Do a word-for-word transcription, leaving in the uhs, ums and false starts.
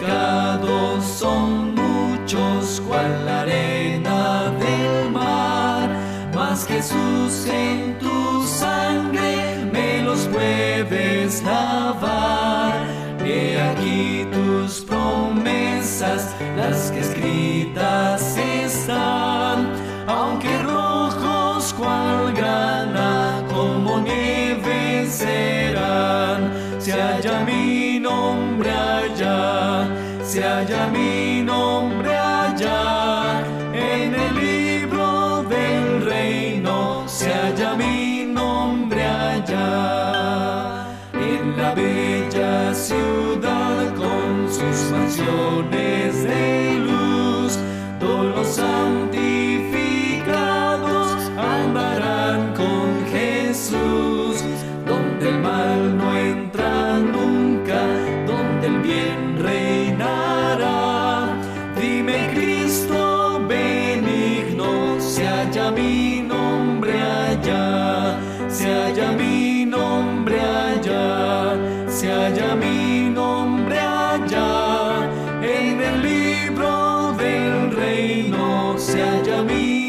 pecados son muchos cual la arena del mar, mas Jesús en tu sangre me los puedes lavar. He aquí tus promesas, las que escritas están, aunque rojos cual grana, como nieve serán. Se halla mi nombre allá, se halla mi nombre allá, en el libro del reino se halla mi nombre allá. En la bella ciudad con sus mansiones de luz, todos los santificados andarán con Jesús, donde el mal no entra nunca, donde el bien reinará. Dime, Cristo benigno, se halla mi nombre allá, se halla mi nombre allá, se halla mi nombre allá, en el libro del reino se halla mi